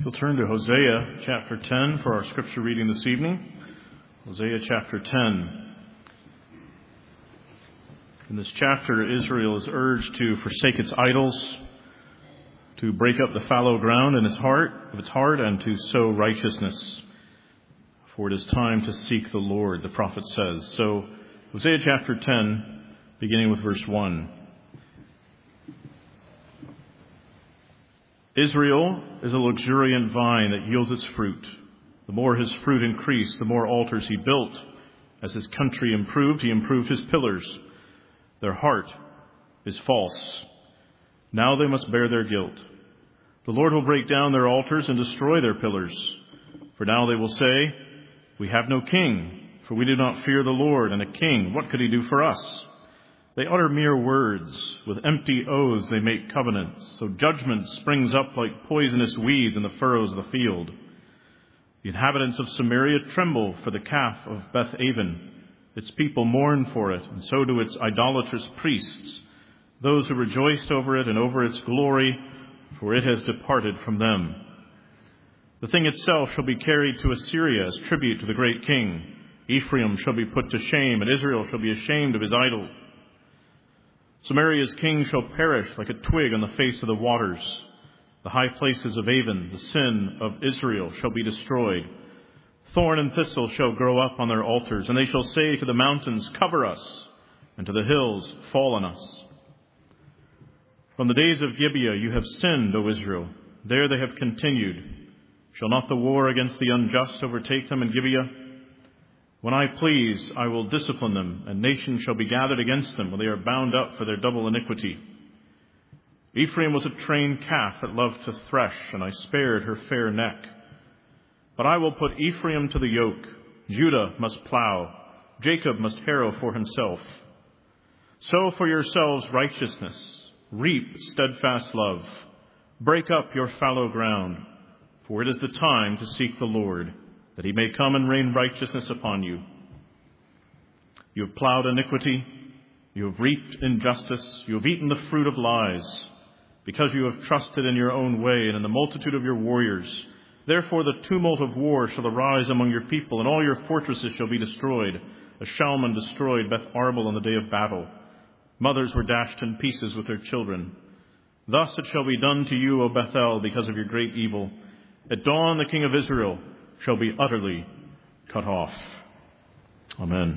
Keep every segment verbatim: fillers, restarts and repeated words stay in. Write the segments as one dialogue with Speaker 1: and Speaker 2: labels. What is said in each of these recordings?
Speaker 1: You'll turn to Hosea chapter ten for our scripture reading this evening. Hosea chapter ten. In this chapter, Israel is urged to forsake its idols, to break up the fallow ground in its heart, of its heart, and to sow righteousness. For it is time to seek the Lord, the prophet says. So, Hosea chapter ten, beginning with verse one. Israel is a luxuriant vine that yields its fruit. The more his fruit increased, the more altars he built. As his country improved, he improved his pillars. Their heart is false. Now they must bear their guilt. The Lord will break down their altars and destroy their pillars. For now they will say, "We have no king, for we do not fear the Lord, and a king, what could he do for us?" They utter mere words. With empty oaths they make covenants. So judgment springs up like poisonous weeds in the furrows of the field. The inhabitants of Samaria tremble for the calf of Beth-aven. Its people mourn for it, and so do its idolatrous priests, those who rejoiced over it and over its glory, for it has departed from them. The thing itself shall be carried to Assyria as tribute to the great king. Ephraim shall be put to shame, and Israel shall be ashamed of his idol. Samaria's king shall perish like a twig on the face of the waters. The high places of Avon, the sin of Israel, shall be destroyed. Thorn and thistle shall grow up on their altars, and they shall say to the mountains, "Cover us," and to the hills, "Fall on us." From the days of Gibeah you have sinned, O Israel. There they have continued. Shall not the war against the unjust overtake them in Gibeah? When I please, I will discipline them, and nations shall be gathered against them when they are bound up for their double iniquity. Ephraim was a trained calf that loved to thresh, and I spared her fair neck. But I will put Ephraim to the yoke. Judah must plow. Jacob must harrow for himself. Sow for yourselves righteousness. Reap steadfast love. Break up your fallow ground, for it is the time to seek the Lord, that he may come and rain righteousness upon you. You have plowed iniquity, you have reaped injustice, you have eaten the fruit of lies, because you have trusted in your own way and in the multitude of your warriors. Therefore the tumult of war shall arise among your people, and all your fortresses shall be destroyed, as Shalman destroyed Beth Arbel on the day of battle. Mothers were dashed in pieces with their children. Thus it shall be done to you, O Bethel, because of your great evil. At dawn the king of Israel shall be utterly cut off. Amen.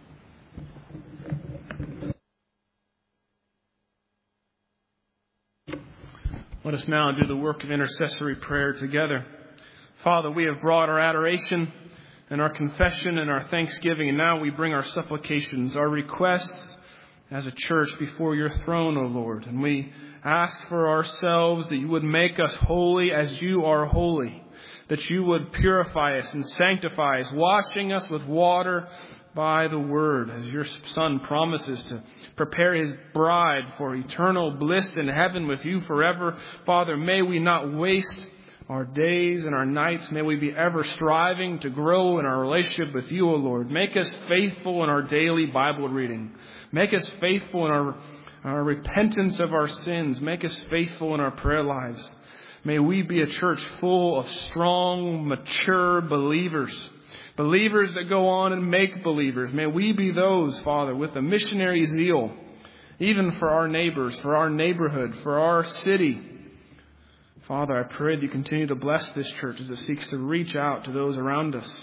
Speaker 2: Let us now do the work of intercessory prayer together. Father, we have brought our adoration and our confession and our thanksgiving, and now we bring our supplications, our requests as a church before your throne, O Lord. And we ask for ourselves that you would make us holy as you are holy, that you would purify us and sanctify us, washing us with water by the word, as your Son promises to prepare his bride for eternal bliss in heaven with you forever. Father, may we not waste our days and our nights. May we be ever striving to grow in our relationship with you, O Lord. Make us faithful in our daily Bible reading. Make us faithful in our, our repentance of our sins. Make us faithful in our prayer lives. May we be a church full of strong, mature believers. Believers that go on and make believers. May we be those, Father, with a missionary zeal, even for our neighbors, for our neighborhood, for our city. Father, I pray that you continue to bless this church as it seeks to reach out to those around us.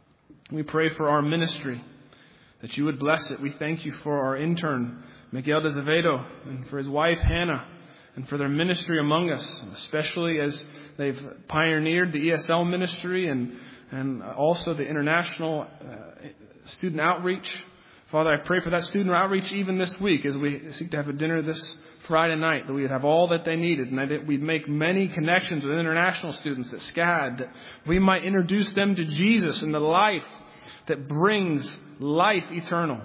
Speaker 2: We pray for our ministry, that you would bless it. We thank you for our intern, Miguel de Azevedo, and for his wife, Hannah, and for their ministry among us, especially as they've pioneered the E S L ministry and, and also the international uh, student outreach. Father, I pray for that student outreach even this week as we seek to have a dinner this Friday night, that we'd have all that they needed, and that we'd make many connections with international students at SCAD, that we might introduce them to Jesus and the life that brings life eternal.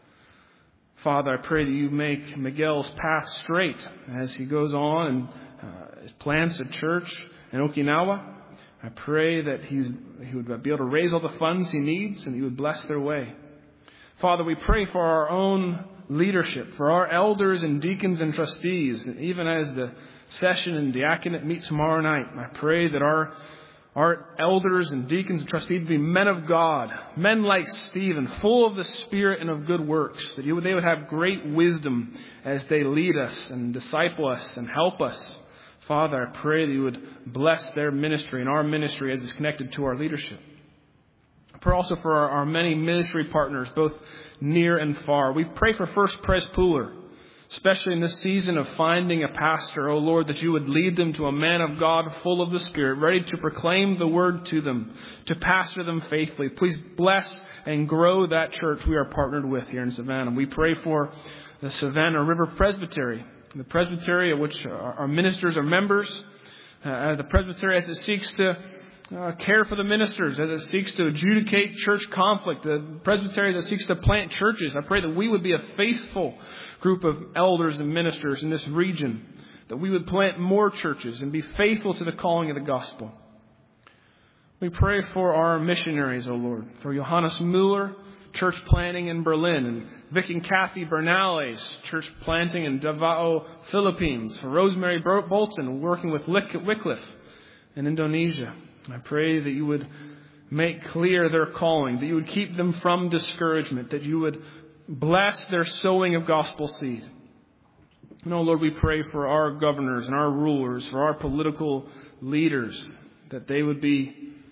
Speaker 2: Father, I pray that you make Miguel's path straight as he goes on and uh, plants a church in Okinawa. I pray that he, he would be able to raise all the funds he needs and he would bless their way. Father, we pray for our own leadership, for our elders and deacons and trustees, and even as the session and diaconate meet tomorrow night, I pray that our Our elders and deacons and trustees be men of God, men like Stephen, full of the Spirit and of good works, that you would, they would have great wisdom as they lead us and disciple us and help us. Father, I pray that you would bless their ministry and our ministry as it's connected to our leadership. I pray also for our, our many ministry partners, both near and far. We pray for First Pres Pooler, especially in this season of finding a pastor, O Lord, that you would lead them to a man of God full of the Spirit, ready to proclaim the word to them, to pastor them faithfully. Please bless and grow that church we are partnered with here in Savannah. We pray for the Savannah River Presbytery, the presbytery of which our ministers are members, uh, the presbytery as it seeks to Uh, care for the ministers, as it seeks to adjudicate church conflict, the presbytery that seeks to plant churches. I pray that we would be a faithful group of elders and ministers in this region, that we would plant more churches and be faithful to the calling of the gospel. We pray for our missionaries, O Lord, for Johannes Mueller, church planting in Berlin, and Vic and Kathy Bernales, church planting in Davao, Philippines, for Rosemary Bolton, working with Wycliffe in Indonesia. I pray that you would make clear their calling, that you would keep them from discouragement, that you would bless their sowing of gospel seed. And, oh Lord, we pray for our governors and our rulers, for our political leaders, that they would be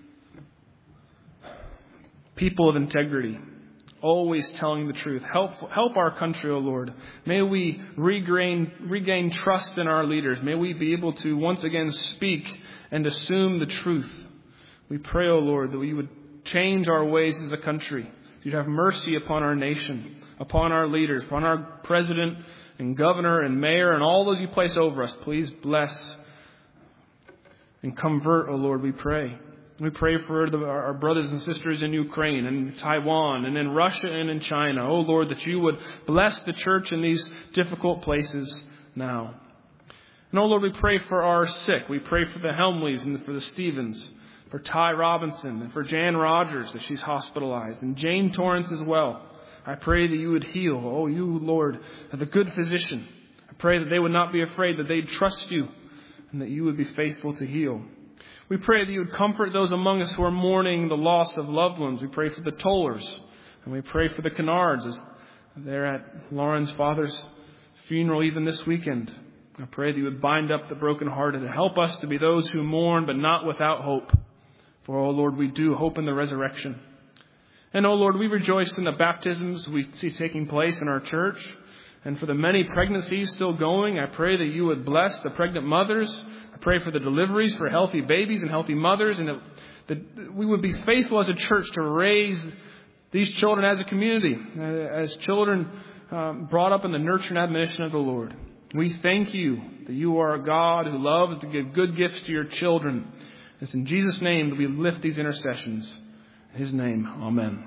Speaker 2: people of integrity, always telling the truth. Help, help our country, O Lord. May we regain, regain trust in our leaders. May we be able to once again speak and assume the truth. We pray, O Lord, that we would change our ways as a country. That you'd have mercy upon our nation, upon our leaders, upon our president and governor and mayor and all those you place over us. Please bless and convert, O Lord, we pray. We pray for the, our brothers and sisters in Ukraine and Taiwan and in Russia and in China. Oh Lord, that you would bless the church in these difficult places now. And oh Lord, we pray for our sick. We pray for the Helmleys and for the Stevens, for Ty Robinson and for Jan Rogers, that she's hospitalized, and Jane Torrance as well. I pray that you would heal. Oh, you, Lord, are the good physician. I pray that they would not be afraid, that they'd trust you, and that you would be faithful to heal. We pray that you would comfort those among us who are mourning the loss of loved ones. We pray for the Tollers, and we pray for the Kennards as they're at Lauren's father's funeral even this weekend. I pray that you would bind up the brokenhearted and help us to be those who mourn but not without hope. For, oh Lord, we do hope in the resurrection. And, oh Lord, we rejoice in the baptisms we see taking place in our church. And for the many pregnancies still going, I pray that you would bless the pregnant mothers. I pray for the deliveries for healthy babies and healthy mothers, and that, that we would be faithful as a church to raise these children as a community, as children um, brought up in the nurture and admonition of the Lord. We thank you that you are a God who loves to give good gifts to your children. It's in Jesus' name that we lift these intercessions. In his name, amen.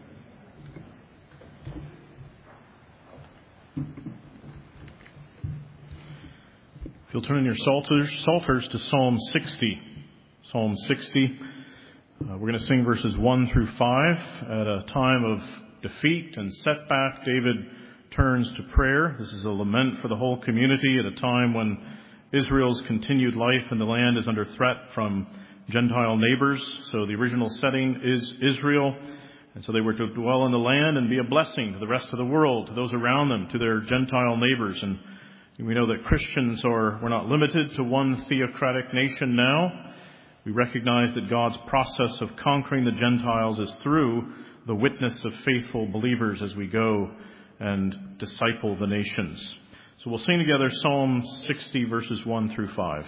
Speaker 1: If you'll turn in your psalters, psalters to Psalm sixty. Psalm sixty. Uh, we're going to sing verses one through five. At a time of defeat and setback, David turns to prayer. This is a lament for the whole community at a time when Israel's continued life in the land is under threat from Gentile neighbors. So the original setting is Israel. And so they were to dwell in the land and be a blessing to the rest of the world, to those around them, to their Gentile neighbors. And we know that Christians are, we're not limited to one theocratic nation now. We recognize that God's process of conquering the Gentiles is through the witness of faithful believers as we go and disciple the nations. So we'll sing together Psalm sixty, verses one through five.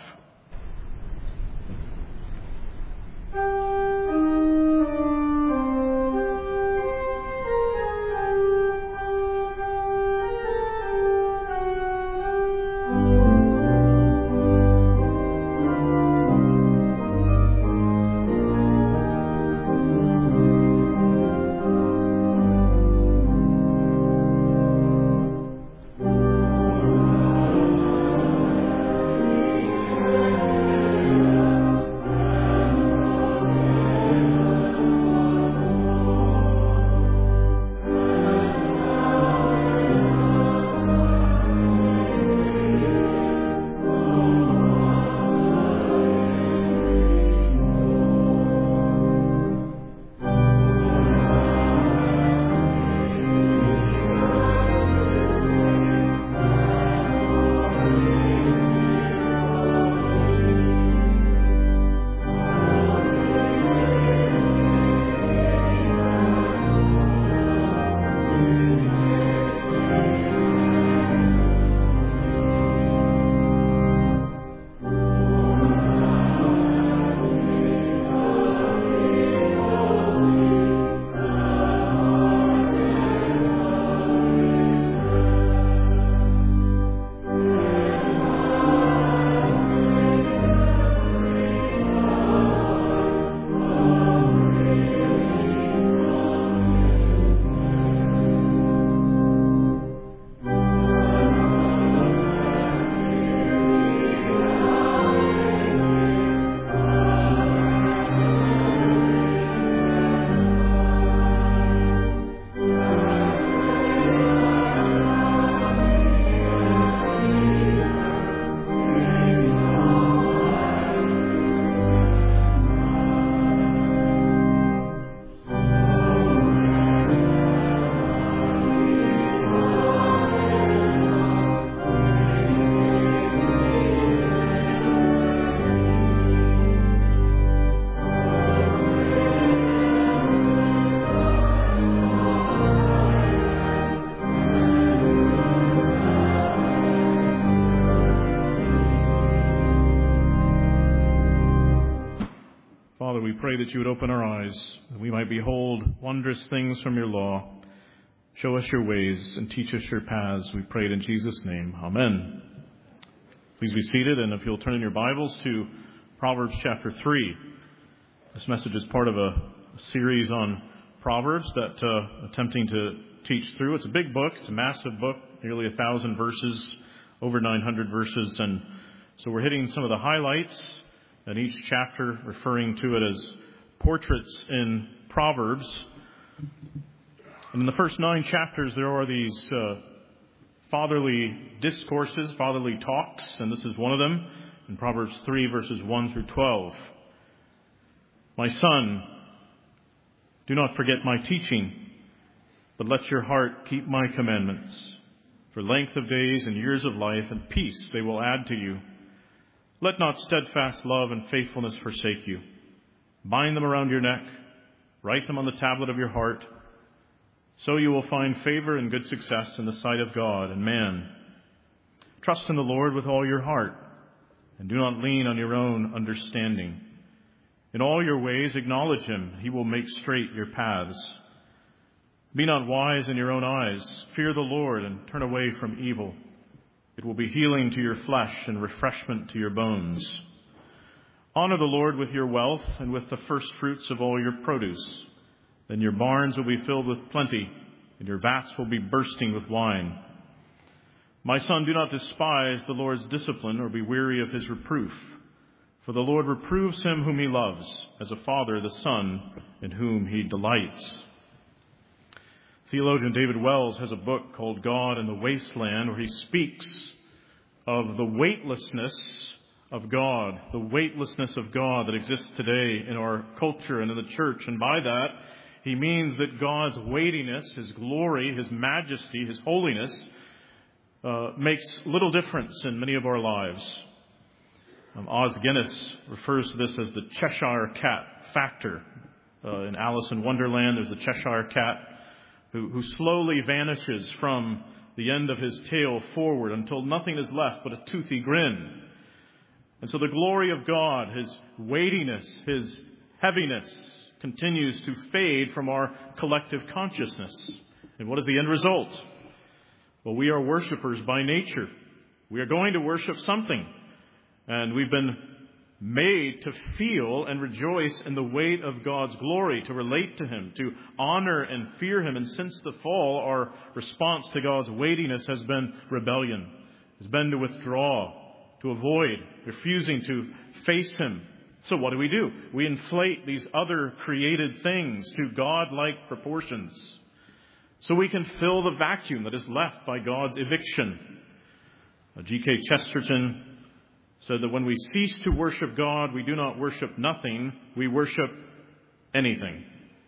Speaker 3: Thank you.
Speaker 1: Father, we pray that you would open our eyes, that we might behold wondrous things from your law. Show us your ways and teach us your paths. We pray it in Jesus' name. Amen. Please be seated, and if you'll turn in your Bibles to Proverbs chapter three. This message is part of a series on Proverbs that uh, attempting to teach through. It's a big book. It's a massive book, nearly a thousand verses, over nine hundred verses, and so we're hitting some of the highlights, and each chapter referring to it as portraits in Proverbs. And in the first nine chapters, there are these uh, fatherly discourses, fatherly talks, and this is one of them in Proverbs three, verses one through twelve. My son, do not forget my teaching, but let your heart keep my commandments. For length of days and years of life and peace they will add to you. Let not steadfast love and faithfulness forsake you. Bind them around your neck. Write them on the tablet of your heart. So you will find favor and good success in the sight of God and man. Trust in the Lord with all your heart, and do not lean on your own understanding. In all your ways acknowledge him. He will make straight your paths. Be not wise in your own eyes. Fear the Lord and turn away from evil. It will be healing to your flesh and refreshment to your bones. Honor the Lord with your wealth and with the first fruits of all your produce. Then your barns will be filled with plenty, and your vats will be bursting with wine. My son, do not despise the Lord's discipline or be weary of his reproof. For the Lord reproves him whom he loves, as a father the son in whom he delights. Theologian David Wells has a book called God in the Wasteland, where he speaks of the weightlessness of God, the weightlessness of God that exists today in our culture and in the church. And by that, he means that God's weightiness, his glory, his majesty, his holiness, uh, makes little difference in many of our lives. Um, Os Guinness refers to this as the Cheshire Cat factor. Uh, in Alice in Wonderland, there's the Cheshire Cat, Who, who slowly vanishes from the end of his tail forward until nothing is left but a toothy grin. And so the glory of God, his weightiness, his heaviness, continues to fade from our collective consciousness. And what is the end result? Well, we are worshipers by nature. We are going to worship something. And we've been made to feel and rejoice in the weight of God's glory, to relate to him, to honor and fear him. And since the fall, our response to God's weightiness has been rebellion, has been to withdraw, to avoid, refusing to face him. So what do we do? We inflate these other created things to God-like proportions so we can fill the vacuum that is left by God's eviction. G K Chesterton said that when we cease to worship God, we do not worship nothing, we worship anything.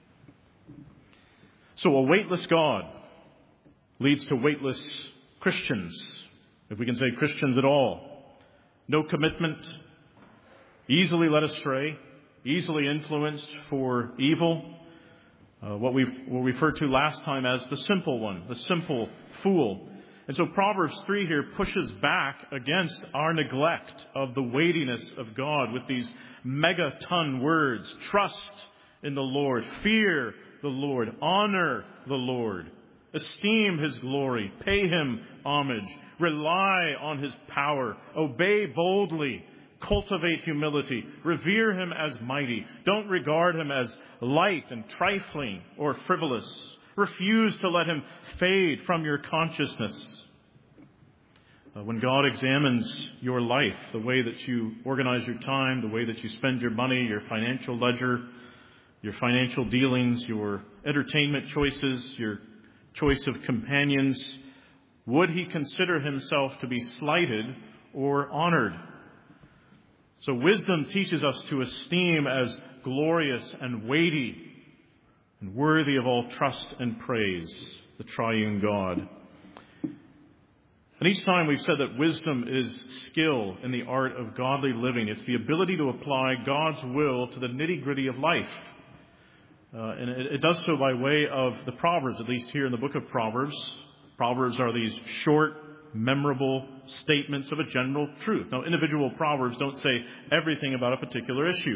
Speaker 1: So a weightless God leads to weightless Christians, if we can say Christians at all. No commitment, easily led astray, easily influenced for evil. Uh, what we've what we referred to last time as the simple one, the simple fool. And so Proverbs three here pushes back against our neglect of the weightiness of God with these megaton words. Trust in the Lord. Fear the Lord. Honor the Lord. Esteem his glory. Pay him homage. Rely on his power. Obey boldly. Cultivate humility. Revere him as mighty. Don't regard him as light and trifling or frivolous. Refuse to let him fade from your consciousness. Uh, when God examines your life, the way that you organize your time, the way that you spend your money, your financial ledger, your financial dealings, your entertainment choices, your choice of companions, would he consider himself to be slighted or honored? So wisdom teaches us to esteem as glorious and weighty and worthy of all trust and praise the triune God. And each time we've said that wisdom is skill in the art of godly living. It's the ability to apply God's will to the nitty-gritty of life. Uh, and it, it does so by way of the Proverbs, at least here in the book of Proverbs. Proverbs are these short, memorable statements of a general truth. Now, individual Proverbs don't say everything about a particular issue.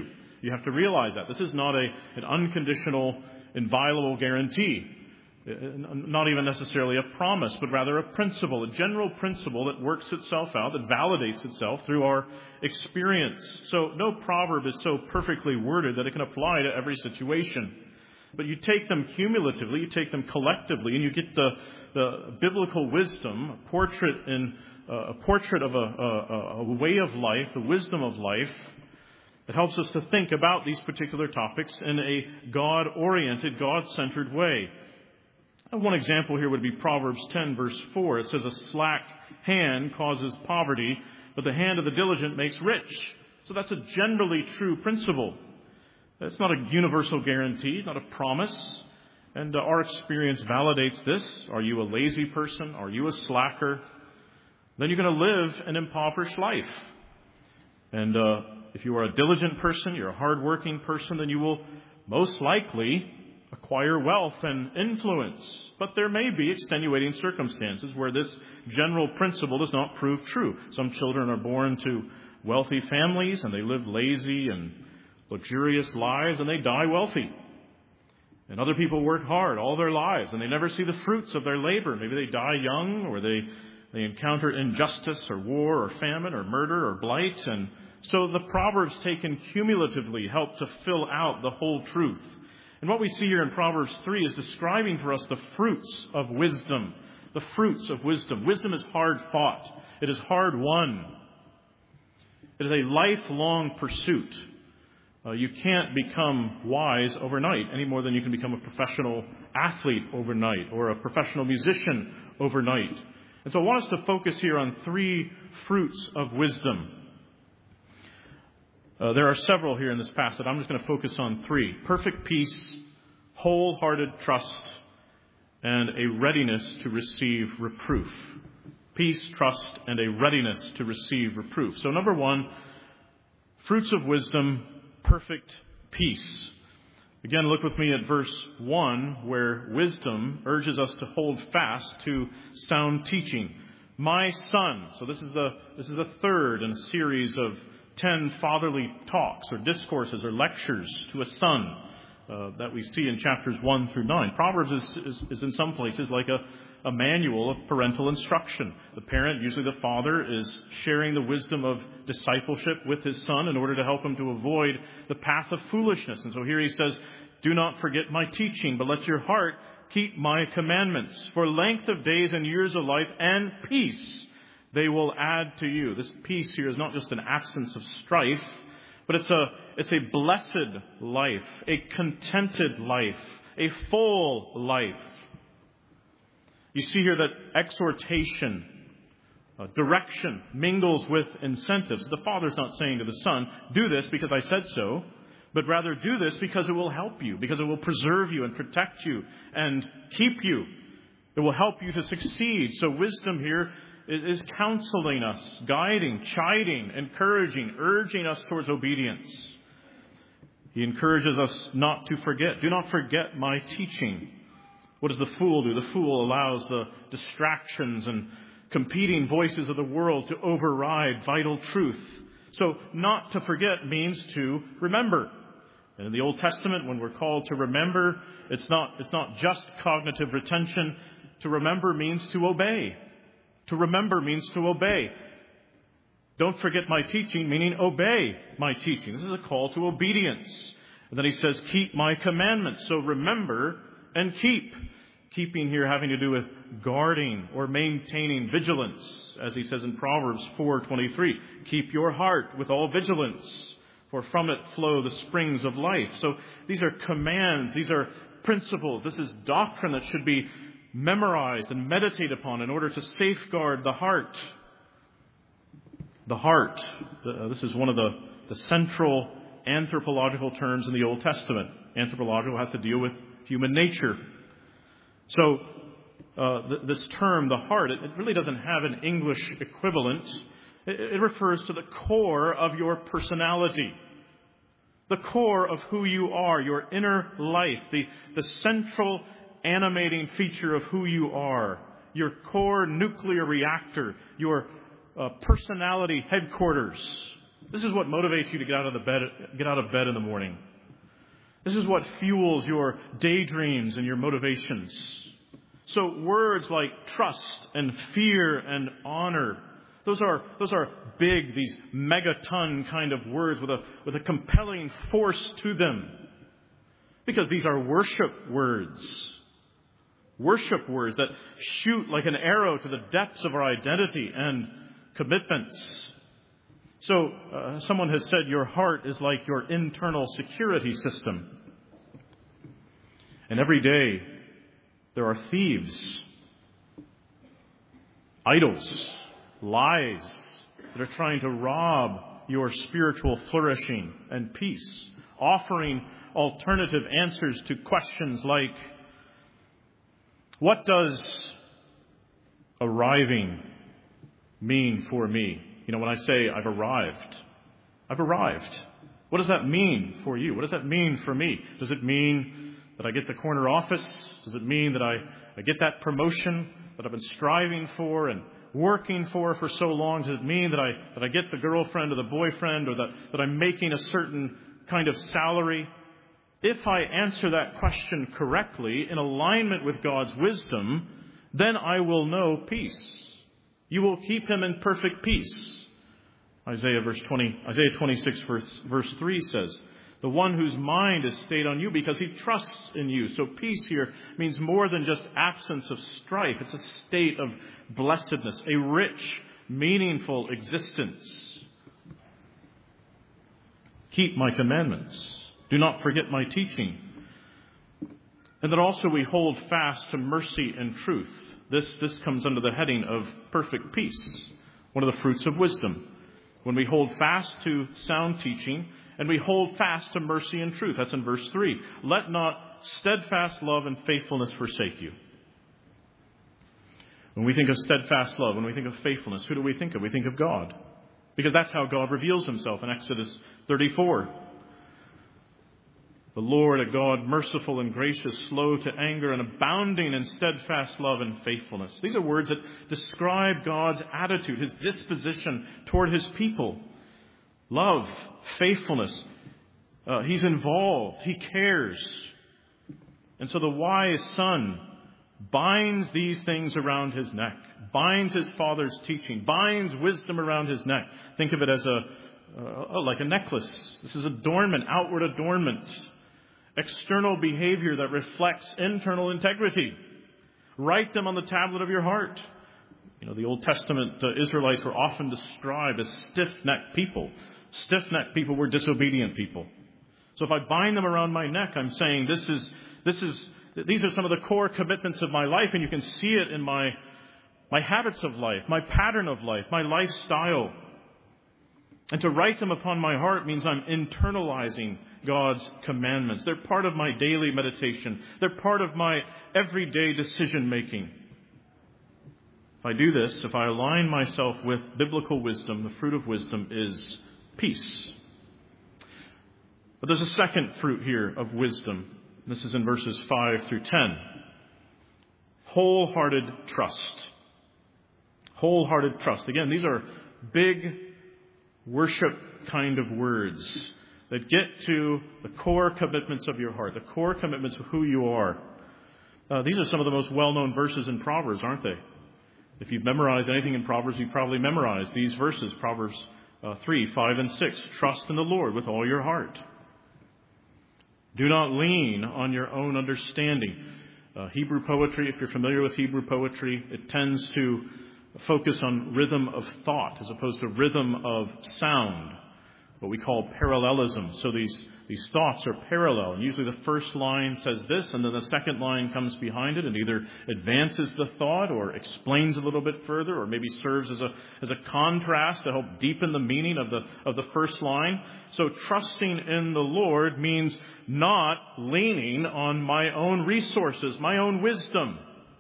Speaker 1: You have to realize that. This is not a, an unconditional, inviolable guarantee. Not even necessarily a promise, but rather a principle, a general principle that works itself out, that validates itself through our experience. So no proverb is so perfectly worded that it can apply to every situation. But you take them cumulatively, you take them collectively, and you get the, the biblical wisdom, a portrait in uh, a portrait of a, a, a way of life, the wisdom of life, that helps us to think about these particular topics in a God-oriented, God-centered way. One example here would be Proverbs ten, verse four. It says, a slack hand causes poverty, but the hand of the diligent makes rich. So that's a generally true principle. It's not a universal guarantee, not a promise. And uh, our experience validates this. Are you a lazy person? Are you a slacker? Then you're going to live an impoverished life. And uh, if you are a diligent person, you're a hardworking person, then you will most likely acquire wealth and influence. But there may be extenuating circumstances where this general principle does not prove true. Some children are born to wealthy families and they live lazy and luxurious lives and they die wealthy. And other people work hard all their lives and they never see the fruits of their labor. Maybe they die young, or they, they encounter injustice or war or famine or murder or blight. And so the Proverbs taken cumulatively help to fill out the whole truth. And what we see here in Proverbs three is describing for us the fruits of wisdom. The fruits of wisdom. Wisdom is hard fought. It is hard won. It is a lifelong pursuit. Uh, you can't become wise overnight any more than you can become a professional athlete overnight or a professional musician overnight. And so I want us to focus here on three fruits of wisdom. Uh, there are several here in this passage. I'm just going to focus on three. Perfect peace, wholehearted trust, and a readiness to receive reproof. Peace, trust, and a readiness to receive reproof. So number one, fruits of wisdom, perfect peace. Again, look with me at verse one, where wisdom urges us to hold fast to sound teaching. My son. So this is a, this is a third in a series of ten fatherly talks or discourses or lectures to a son uh, that we see in chapters one through nine. Proverbs is, is, is in some places like a, a manual of parental instruction. The parent, usually the father, is sharing the wisdom of discipleship with his son in order to help him to avoid the path of foolishness. And so here he says, do not forget my teaching, but let your heart keep my commandments. For length of days and years of life and peace they will add to you. This peace here is not just an absence of strife, but it's a, it's a blessed life, a contented life, a full life. You see here that exhortation, uh, direction mingles with incentives. The father's not saying to the son, do this because I said so, but rather do this because it will help you, because it will preserve you and protect you and keep you. It will help you to succeed. So wisdom here is counseling us, guiding, chiding, encouraging, urging us towards obedience. He encourages us not to forget. Do not forget my teaching. What does the fool do? The fool allows the distractions and competing voices of the world to override vital truth. So not to forget means to remember. And in the Old Testament, when we're called to remember, it's not, it's not just cognitive retention. To remember means to obey. To remember means to obey. Don't forget my teaching, meaning obey my teaching. This is a call to obedience. And then he says, keep my commandments. So remember and keep. Keeping here having to do with guarding or maintaining vigilance. As he says in Proverbs four twenty-three, keep your heart with all vigilance, for from it flow the springs of life. So these are commands. These are principles. This is doctrine that should be memorized and meditate upon in order to safeguard the heart. The heart. Uh, this is one of the, the central anthropological terms in the Old Testament. Anthropological has to deal with human nature. So uh, th- this term, the heart, it, it really doesn't have an English equivalent. It, it refers to the core of your personality. The core of who you are, your inner life, the, the central animating feature of who you are, your core nuclear reactor, your uh, personality headquarters. This is what motivates you to get out of the bed, get out of bed in the morning. This is what fuels your daydreams and your motivations. So words like trust and fear and honor, those are those are big, these megaton kind of words with a with a compelling force to them. Because these are worship words. Worship words that shoot like an arrow to the depths of our identity and commitments. So uh, someone has said your heart is like your internal security system. And every day there are thieves, idols, lies that are trying to rob your spiritual flourishing and peace, offering alternative answers to questions like, what does arriving mean for me? You know, when I say I've arrived, I've arrived. What does that mean for you? What does that mean for me? Does it mean that I get the corner office? Does it mean that I, I get that promotion that I've been striving for and working for for so long? Does it mean that I that I get the girlfriend or the boyfriend, or that, that I'm making a certain kind of salary? If I answer that question correctly in alignment with God's wisdom, then I will know peace. You will keep him in perfect peace. Isaiah verse twenty, Isaiah twenty-six verse, verse three says, the one whose mind is stayed on you because he trusts in you. So peace here means more than just absence of strife. It's a state of blessedness, a rich, meaningful existence. Keep my commandments. Do not forget my teaching. And that also we hold fast to mercy and truth. This, this comes under the heading of perfect peace, one of the fruits of wisdom. When we hold fast to sound teaching, and we hold fast to mercy and truth. That's in verse three. Let not steadfast love and faithfulness forsake you. When we think of steadfast love, when we think of faithfulness, who do we think of? We think of God. Because that's how God reveals himself in Exodus thirty-four. The Lord, a God merciful and gracious, slow to anger, and abounding in steadfast love and faithfulness. These are words that describe God's attitude, his disposition toward his people. Love, faithfulness. Uh, he's involved. He cares. And so the wise son binds these things around his neck, binds his father's teaching, binds wisdom around his neck. Think of it as a uh, like a necklace. This is adornment, outward adornment. External behavior that reflects internal integrity. Write them on the tablet of your heart. You know, the Old Testament uh, Israelites were often described as stiff-necked people. Stiff-necked people were disobedient people. So if I bind them around my neck, I'm saying this is this is these are some of the core commitments of my life, and you can see it in my my habits of life, my pattern of life, my lifestyle. And to write them upon my heart means I'm internalizing God's commandments. They're part of my daily meditation. They're part of my everyday decision making. If I do this, if I align myself with biblical wisdom, the fruit of wisdom is peace. But there's a second fruit here of wisdom. This is in verses five through ten. Wholehearted trust. Wholehearted trust. Again, these are big worship kind of words that get to the core commitments of your heart, the core commitments of who you are. Uh, these are some of the most well-known verses in Proverbs, aren't they? If you've memorized anything in Proverbs, you've probably memorized these verses, Proverbs uh, three, five, and six. Trust in the Lord with all your heart. Do not lean on your own understanding. Uh, Hebrew poetry, if you're familiar with Hebrew poetry, it tends to focus on rhythm of thought as opposed to rhythm of sound, what we call parallelism. So these, these thoughts are parallel. And usually the first line says this, and then the second line comes behind it and either advances the thought or explains a little bit further, or maybe serves as a, as a contrast to help deepen the meaning of the, of the first line. So trusting in the Lord means not leaning on my own resources, my own wisdom.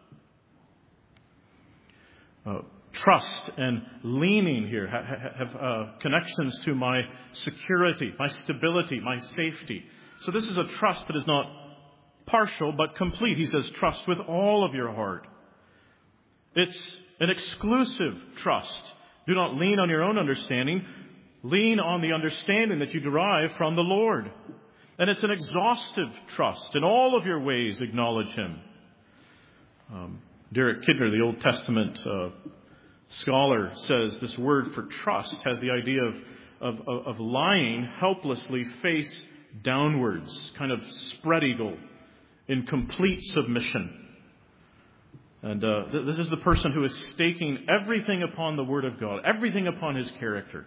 Speaker 1: Uh, trust and leaning here have, have uh, connections to my security, my stability, my safety. So this is a trust that is not partial but complete. He says trust with all of your heart. It's an exclusive trust. Do not lean on your own understanding. lean on the understanding that you derive from the Lord. And it's an exhaustive trust. In all of your ways, acknowledge Him. Um, Derek Kidner, the Old Testament uh, scholar, says this word for trust has the idea of, of, of, of lying helplessly face downwards, kind of spread eagle, in complete submission. And uh, th- this is the person who is staking everything upon the Word of God, everything upon His character.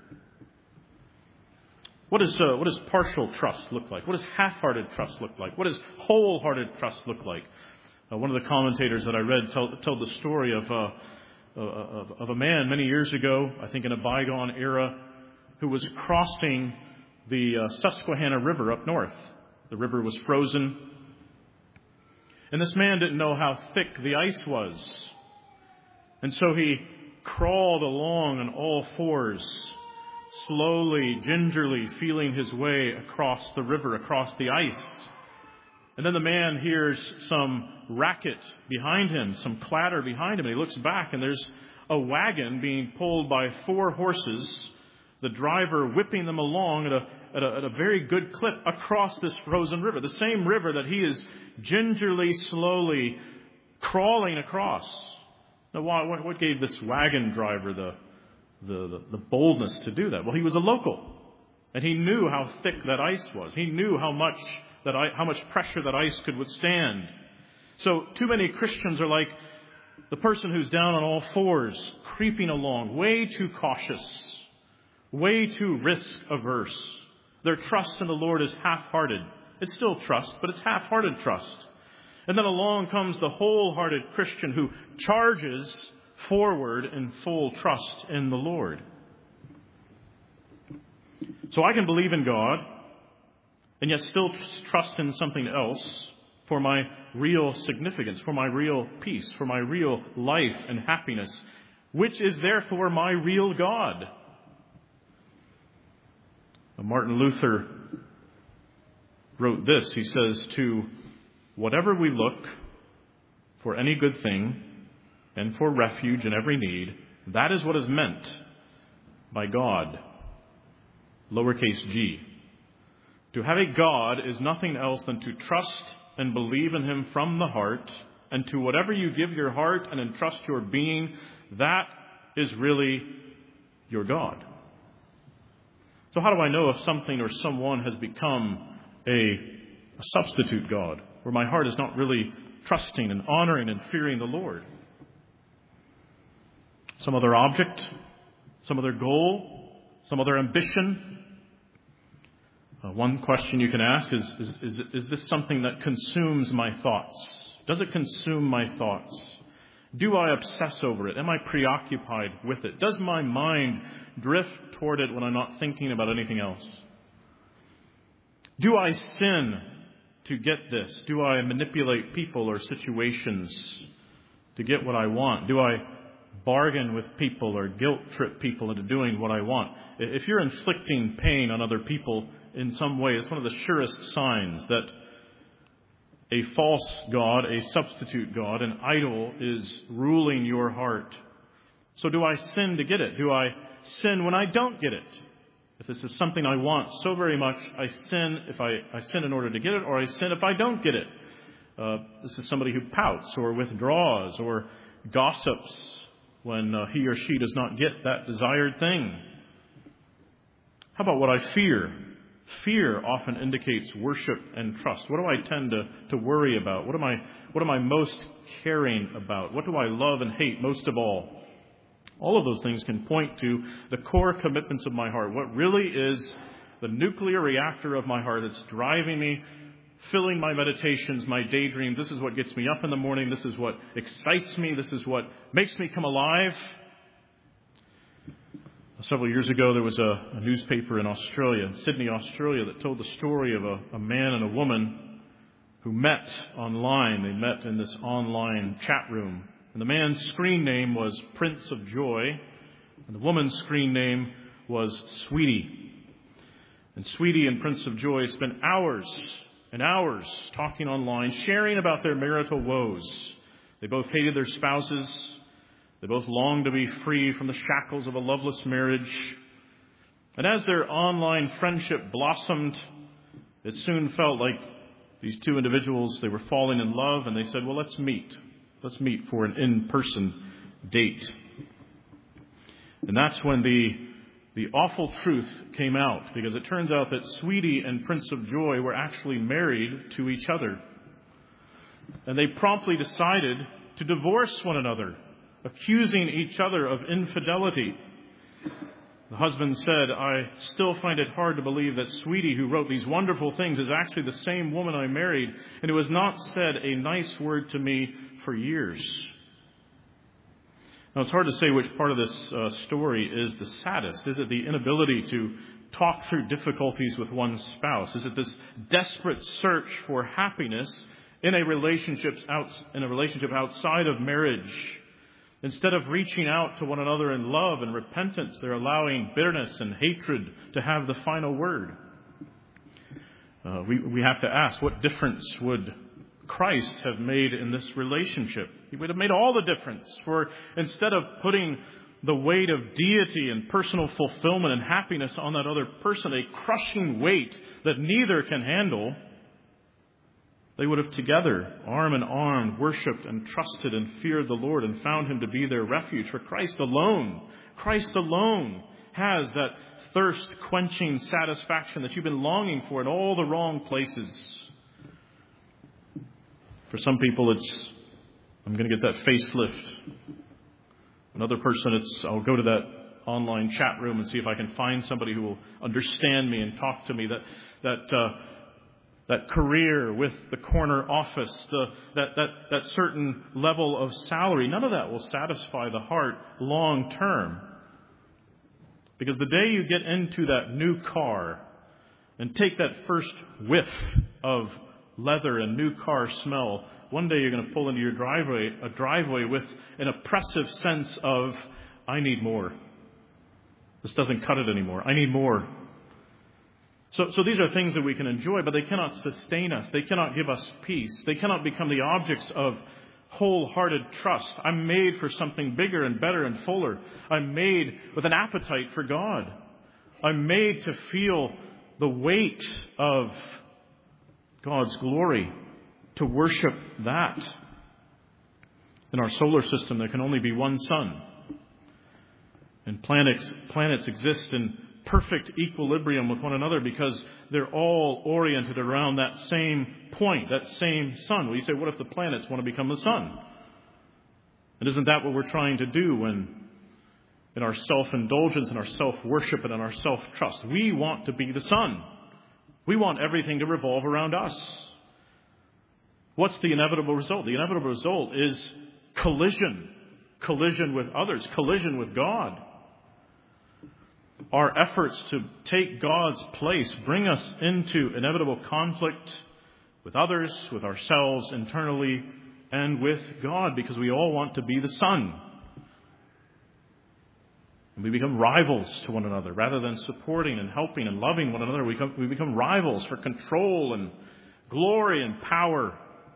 Speaker 1: What, is, uh, what does partial trust look like? What does half-hearted trust look like? What does wholehearted trust look like? Uh, one of the commentators that I read told, told the story of, uh, of, of a man many years ago, I think in a bygone era, who was crossing the uh, Susquehanna River up north. The river was frozen. And this man didn't know how thick the ice was. And so he crawled along on all fours, slowly, gingerly feeling his way across the river, across the ice. And then the man hears some racket behind him, some clatter behind him. And he looks back, and there's a wagon being pulled by four horses, the driver whipping them along at a, at a, at a very good clip across this frozen river, the same river that he is gingerly, slowly crawling across. Now, why, what gave this wagon driver the, the, the, the boldness to do that? Well, he was a local, and he knew how thick that ice was. He knew how much that I, how much pressure that ice could withstand. So, too many Christians are like the person who's down on all fours, creeping along, way too cautious, way too risk-averse. Their trust in the Lord is half-hearted. It's still trust, but it's half-hearted trust. And then along comes the wholehearted Christian who charges forward in full trust in the Lord. So I can believe in God and yet still trust in something else for my real significance, for my real peace, for my real life and happiness, which is therefore my real God. Martin Luther wrote this. He says, to whatever we look for any good thing and for refuge in every need, that is what is meant by God, lowercase g. To have a God is nothing else than to trust and believe in Him from the heart, and to whatever you give your heart and entrust your being, that is really your God. So how do I know if something or someone has become a, a substitute God, where my heart is not really trusting and honoring and fearing the Lord? Some other object, some other goal, some other ambition. Uh, one question you can ask is, is, is, is this something that consumes my thoughts? Does it consume my thoughts? Do I obsess over it? Am I preoccupied with it? Does my mind drift toward it when I'm not thinking about anything else? Do I sin to get this? Do I manipulate people or situations to get what I want? Do I bargain with people or guilt trip people into doing what I want? If you're inflicting pain on other people in some way, it's one of the surest signs that a false God, a substitute God, an idol is ruling your heart. So do I sin to get it? Do I sin when I don't get it? If this is something I want so very much, I sin if I, I sin in order to get it, or I sin if I don't get it. Uh, this is somebody who pouts or withdraws or gossips when uh, he or she does not get that desired thing. How about what I fear? Fear often indicates worship and trust. What do I tend to, to worry about? What am I, what am I most caring about? What do I love and hate most of all? All of those things can point to the core commitments of my heart. What really is the nuclear reactor of my heart that's driving me, filling my meditations, my daydreams. This is what gets me up in the morning. This is what excites me. This is what makes me come alive. Several years ago, there was a, a newspaper in Australia, in Sydney, Australia, that told the story of a, a man and a woman who met online. They met in this online chat room. And the man's screen name was Prince of Joy, and the woman's screen name was Sweetie. And Sweetie and Prince of Joy spent hours and hours talking online, sharing about their marital woes. They both hated their spouses. They both longed to be free from the shackles of a loveless marriage. And as their online friendship blossomed, it soon felt like these two individuals, they were falling in love, and they said, well, let's meet. Let's meet for an in-person date. And that's when the, the awful truth came out, because it turns out that Sweetie and Prince of Joy were actually married to each other. And they promptly decided to divorce one another, accusing each other of infidelity. The husband said, I still find it hard to believe that Sweetie, who wrote these wonderful things, is actually the same woman I married, and who has not said a nice word to me for years. Now, it's hard to say which part of this uh, story is the saddest. Is it the inability to talk through difficulties with one's spouse? Is it this desperate search for happiness in a relationship out, in a relationship outside of marriage? Instead of reaching out to one another in love and repentance, they're allowing bitterness and hatred to have the final word. Uh, we, we have to ask, what difference would Christ have made in this relationship? He would have made all the difference. For instead of putting the weight of deity and personal fulfillment and happiness on that other person, a crushing weight that neither can handle, they would have together, arm in arm, worshipped and trusted and feared the Lord and found Him to be their refuge. For Christ alone, Christ alone has that thirst-quenching satisfaction that you've been longing for in all the wrong places. For some people, it's, I'm going to get that facelift. Another person, it's, I'll go to that online chat room and see if I can find somebody who will understand me and talk to me. That, that, uh, That career with the corner office, the, that, that, that certain level of salary, none of that will satisfy the heart long term. Because the day you get into that new car and take that first whiff of leather and new car smell, one day you're going to pull into your driveway, a driveway with an oppressive sense of, I need more. This doesn't cut it anymore. I need more. So, so these are things that we can enjoy, but they cannot sustain us. They cannot give us peace. They cannot become the objects of wholehearted trust. I'm made for something bigger and better and fuller. I'm made with an appetite for God. I'm made to feel the weight of God's glory, to worship that. In our solar system, there can only be one sun. And planets, planets exist in perfect equilibrium with one another because they're all oriented around that same point, that same sun. Well, you say, what if the planets want to become the sun? And isn't that what we're trying to do when, in our self-indulgence and our self-worship and in our self-trust, we want to be the sun. We want everything to revolve around us. What's the inevitable result? The inevitable result is collision. Collision with others. Collision with God. Our efforts to take God's place bring us into inevitable conflict with others, with ourselves internally, and with God, because we all want to be the sun. And we become rivals to one another. Rather than supporting and helping and loving one another, we become, we become rivals for control and glory and power.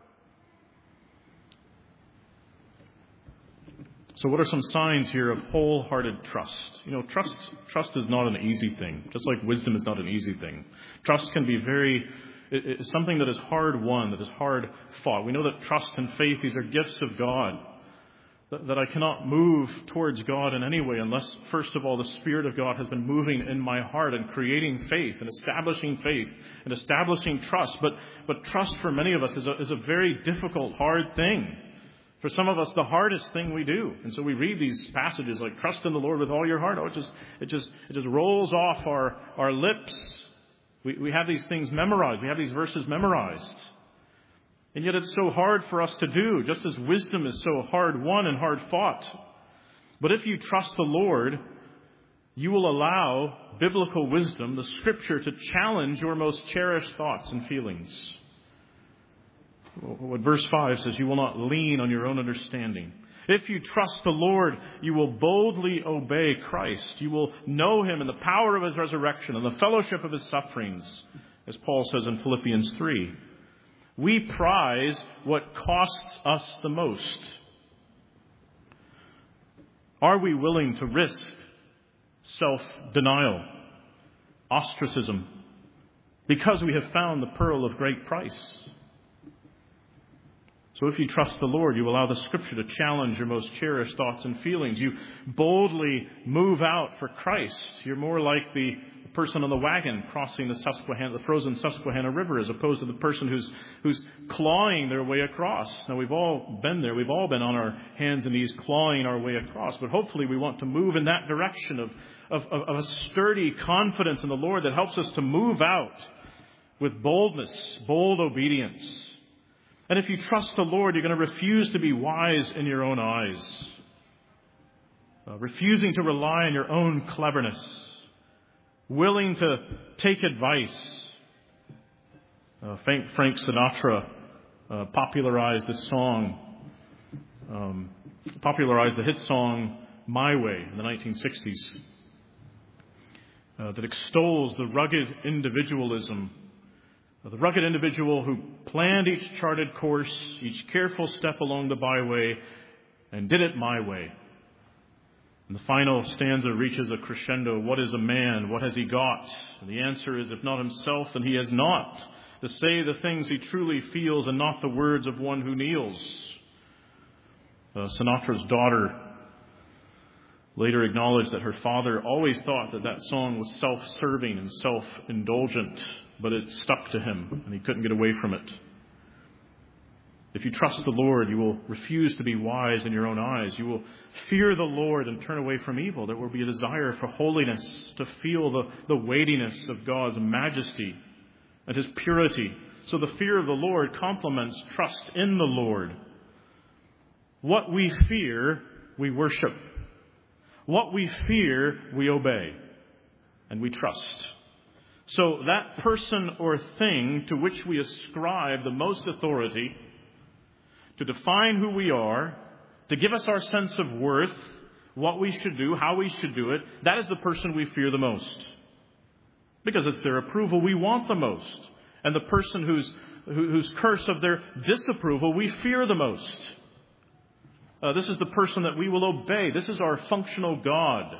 Speaker 1: So what are some signs here of wholehearted trust? You know, trust trust is not an easy thing, just like wisdom is not an easy thing. Trust can be very, it, it's something that is hard won, that is hard fought. We know that trust and faith, these are gifts of God, that, that I cannot move towards God in any way unless, first of all, the Spirit of God has been moving in my heart and creating faith and establishing faith and establishing trust. But but trust for many of us is a, is a very difficult, hard thing. For some of us, the hardest thing we do. And so we read these passages like, trust in the Lord with all your heart. Oh, it just, it just, it just rolls off our, our lips. We, we have these things memorized. We have these verses memorized. And yet it's so hard for us to do, just as wisdom is so hard won and hard fought. But if you trust the Lord, you will allow biblical wisdom, the Scripture, to challenge your most cherished thoughts and feelings. What verse five says, you will not lean on your own understanding. If you trust the Lord, you will boldly obey Christ. You will know Him in the power of His resurrection and the fellowship of His sufferings, as Paul says in Philippians three. We prize what costs us the most. Are we willing to risk self-denial? ostracism, because we have found the pearl of great price. So if you trust the Lord, you allow the Scripture to challenge your most cherished thoughts and feelings. You boldly move out for Christ. You're more like the person on the wagon crossing the Susquehanna, the frozen Susquehanna River, as opposed to the person who's who's clawing their way across. Now, we've all been there. We've all been on our hands and knees clawing our way across. But hopefully we want to move in that direction of, of, of, of a sturdy confidence in the Lord that helps us to move out with boldness, bold obedience. And if you trust the Lord, you're going to refuse to be wise in your own eyes, uh, refusing to rely on your own cleverness, willing to take advice. Uh, Frank, Frank Sinatra uh, popularized this song, um, popularized the hit song "My Way" in the nineteen sixties, uh, that extols the rugged individualism. The rugged individual who planned each charted course, each careful step along the byway, and did it my way. And the final stanza reaches a crescendo. What is a man? What has he got? And the answer is, if not himself, then he has not to say the things he truly feels and not the words of one who kneels. Uh, Sinatra's daughter later acknowledged that her father always thought that that song was self-serving and self-indulgent, but it stuck to him and he couldn't get away from it. If you trust the Lord, you will refuse to be wise in your own eyes. You will fear the Lord and turn away from evil. There will be a desire for holiness, to feel the, the weightiness of God's majesty and His purity. So the fear of the Lord complements trust in the Lord. What we fear, we worship. What we fear, we obey and we trust. So that person or thing to which we ascribe the most authority, to define who we are, to give us our sense of worth, what we should do, how we should do it, that is the person we fear the most. Because it's their approval we want the most. And the person whose, whose curse of their disapproval we fear the most. Uh, this is the person that we will obey. This is our functional God.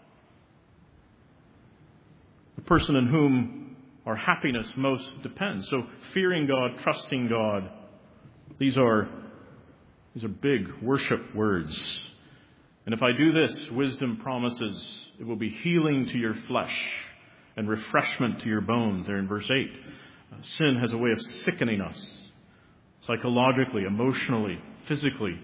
Speaker 1: The person in whom our happiness most depends. So fearing God, trusting God, these are, these are big worship words. And if I do this, wisdom promises it will be healing to your flesh and refreshment to your bones. There in verse eight. Uh, sin has a way of sickening us psychologically, emotionally, physically.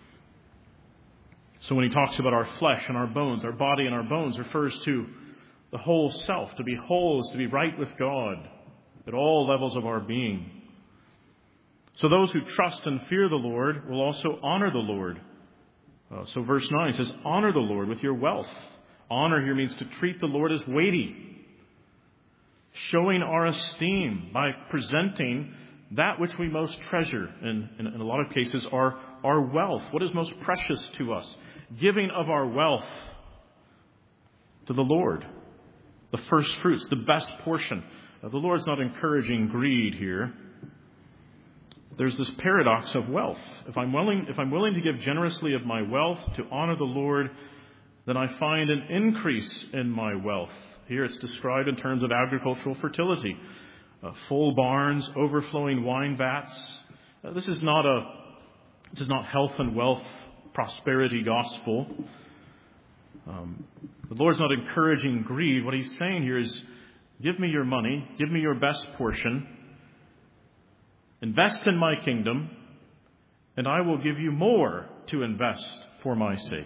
Speaker 1: So when he talks about our flesh and our bones, our body and our bones refers to the whole self. To be whole is to be right with God at all levels of our being. So those who trust and fear the Lord will also honor the Lord. Uh, so verse nine says, honor the Lord with your wealth. Honor here means to treat the Lord as weighty. Showing our esteem by presenting that which we most treasure. And in, in a lot of cases, our, our wealth. What is most precious to us? Giving of our wealth to the Lord. The first fruits, the best portion. Uh, the Lord's not encouraging greed here. There's this paradox of wealth. If I'm willing, if I'm willing to give generously of my wealth to honor the Lord, then I find an increase in my wealth. Here it's described in terms of agricultural fertility. Uh, full barns, overflowing wine vats. Uh, this is not a, this is not health and wealth prosperity gospel. Um, the Lord's not encouraging greed. What He's saying here is, give me your money, give me your best portion, invest in my kingdom, and I will give you more to invest for my sake.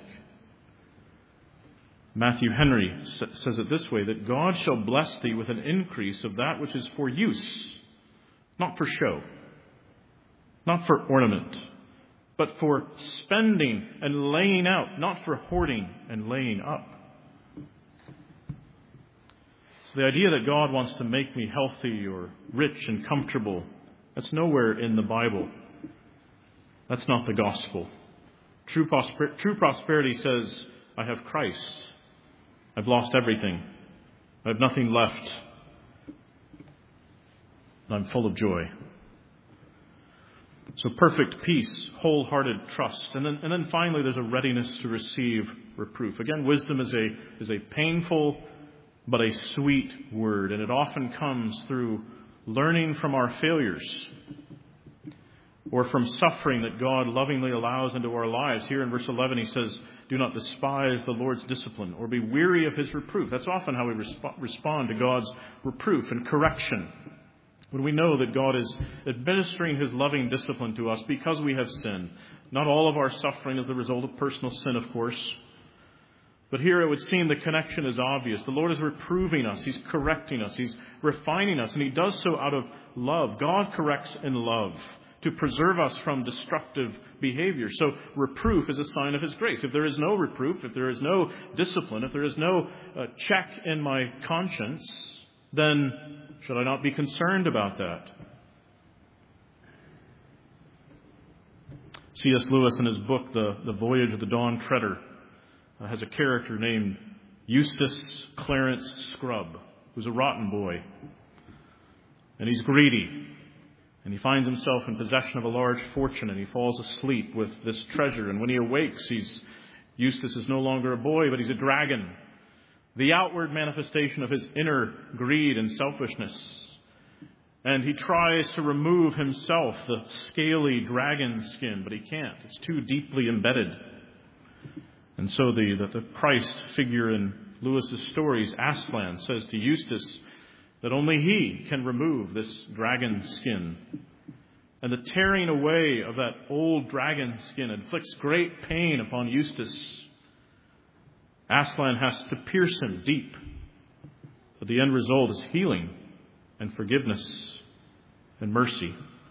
Speaker 1: Matthew Henry says it this way, that God shall bless thee with an increase of that which is for use, not for show, not for ornament, but for spending and laying out, not for hoarding and laying up. So the idea that God wants to make me healthy or rich and comfortable, that's nowhere in the Bible. That's not the gospel. True, prosper- true prosperity says, I have Christ. I've lost everything. I have nothing left. And I'm full of joy. So perfect peace, wholehearted trust. And then, and then finally, there's a readiness to receive reproof. Again, wisdom is a, is a painful but a sweet word. And it often comes through learning from our failures or from suffering that God lovingly allows into our lives. Here in verse eleven, he says, do not despise the Lord's discipline or be weary of his reproof. That's often how we resp- respond to God's reproof and correction. When we know that God is administering his loving discipline to us because we have sinned. Not all of our suffering is the result of personal sin, of course. But here it would seem the connection is obvious. The Lord is reproving us. He's correcting us. He's refining us. And he does so out of love. God corrects in love to preserve us from destructive behavior. So reproof is a sign of his grace. If there is no reproof, if there is no discipline, if there is no uh, check in my conscience, then should I not be concerned about that? C S Lewis, in his book, The, the Voyage of the Dawn Treader, uh, has a character named Eustace Clarence Scrubb, who's a rotten boy. And he's greedy. And he finds himself in possession of a large fortune, and he falls asleep with this treasure. And when he awakes, he's Eustace is no longer a boy, but he's a dragon. The outward manifestation of his inner greed and selfishness. And he tries to remove himself the scaly dragon skin, but he can't. It's too deeply embedded. And so the, the, the Christ figure in Lewis's stories, Aslan, says to Eustace that only he can remove this dragon skin. And the tearing away of that old dragon skin inflicts great pain upon Eustace. Aslan has to pierce him deep. But the end result is healing and forgiveness and mercy.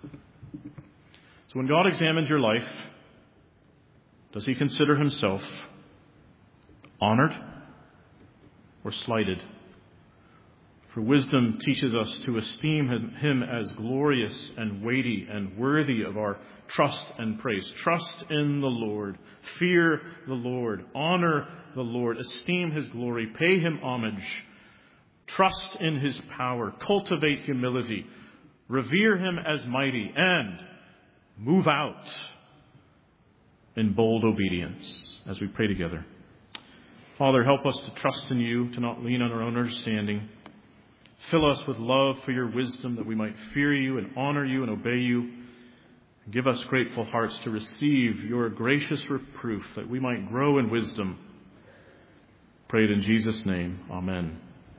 Speaker 1: So when God examines your life, does he consider himself honored or slighted? For wisdom teaches us to esteem him as glorious and weighty and worthy of our trust and praise. Trust in the Lord. Fear the Lord. Honor the Lord. Esteem his glory. Pay him homage. Trust in his power. Cultivate humility. Revere him as mighty. And move out in bold obedience as we pray together. Father, help us to trust in you, to not lean on our own understanding. Fill us with love for your wisdom, that we might fear you and honor you and obey you. Give us grateful hearts to receive your gracious reproof, that we might grow in wisdom. Prayed in Jesus' name. Amen.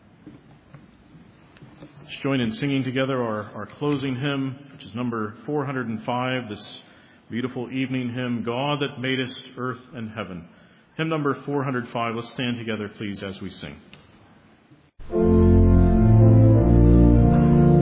Speaker 1: Let's join in singing together our, our closing hymn, which is number four hundred five, this beautiful evening hymn, God that madest earth and heaven. Hymn number four hundred five. Let's stand together, please, as we sing.